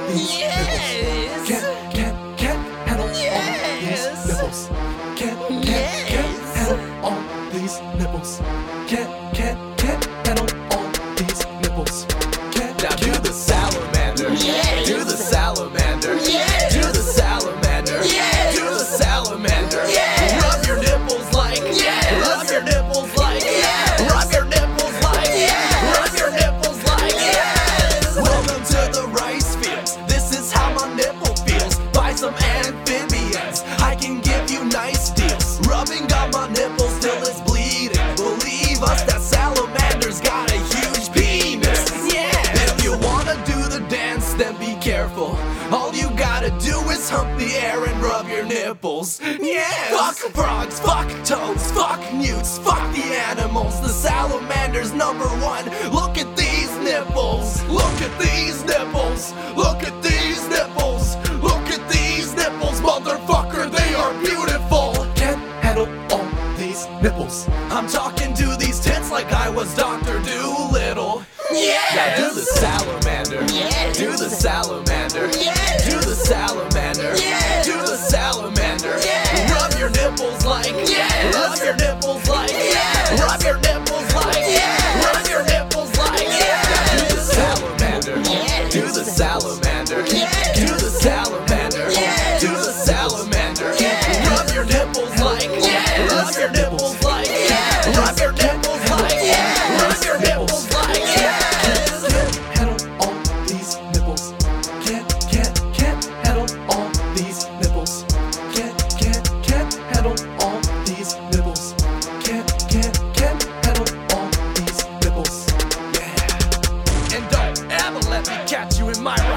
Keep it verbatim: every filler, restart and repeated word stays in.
these Yes. nipples. Can't, can't, can't handle Yes. all these nipples. Can't, can't, Yes. can't handle all these nipples. Can't, can't, can't handle all these nipples. Can't, Now do the salamander. Yes. Do the salamander. Yes. Do the salamander. Yes. Do the salamander. Yes. Rub your nipples like. Yes. Rub your nipples like. Yes. Rub your nipples like. Yes. Rub your nipples like. Yes. Welcome to the rice fields. This is how my nipple feels. Buy some amphibians. I can give you nice deals. Rubbing on my nipples till it's bleeding. Believe us, that salamander's got a huge penis. Yeah. If you wanna do the dance, then be careful. All you gotta do is hump the air and rub your nipples. Yeah. Fuck frogs, fuck toads, fuck newts, fuck the animals. The salamander's number one. Look at these nipples. Look at these nipples. Look at these nipples. Look at these nipples, motherfucker. They are beautiful. can't handle all these nipples. I'm talking to these tits like I was Doctor Doolittle. Yes. Now do the salamander. Yes. Do the salamander. Yes. Do the salamander. Yes. Do the salamander. Yes. Rub your nipples like. Yes. Rub your nipples like. Yes. Rub your nipples like. Yes. Rub your nipples like. Yes. Now do the salamander. Yes. Do the salamander. Yes. Do the salamander. Yes. Do the salamander. Yes. Rub your nipples like. Yes. Rub your nipples like. Yes. Rub your nipples like. Yes. Rub your nipples like. Yes. Can't handle all these nipples. Can't, can't, can't handle all these nipples. Can't, can't, can't handle all these nipples. Can't, can't, can't handle all these nipples. And don't ever let me catch you in my